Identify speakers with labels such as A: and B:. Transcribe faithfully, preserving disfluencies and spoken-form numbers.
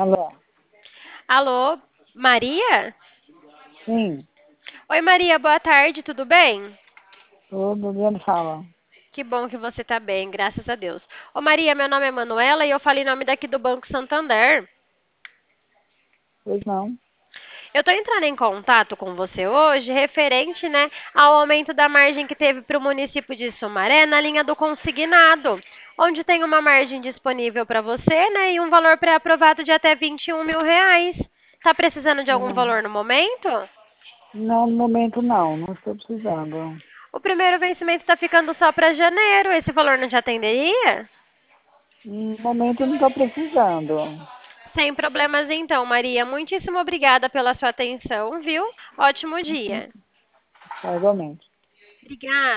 A: Alô?
B: Alô, Maria?
A: Sim,
B: Oi, Maria, boa tarde, tudo bem?
A: tudo bem, fala.
B: Que bom que você tá bem, graças a Deus. Ô, Maria, meu nome é Manuela e eu falei em nome daqui do Banco Santander.
A: Pois não?
B: Eu tô entrando em contato com você hoje referente, né, ao aumento da margem que teve para o município de Sumaré na linha do consignado, onde tem uma margem disponível para você, né, e um valor pré-aprovado de até vinte e um mil reais. Tá precisando de algum
A: Não,
B: valor no momento?
A: não, no momento não, não estou precisando.
B: O primeiro vencimento está ficando só para janeiro. Esse valor não te atenderia?
A: No momento não estou precisando.
B: Sem problemas então, Maria. Muitíssimo obrigada pela sua atenção, viu? Ótimo dia.
A: Tá, igualmente.
B: Obrigada.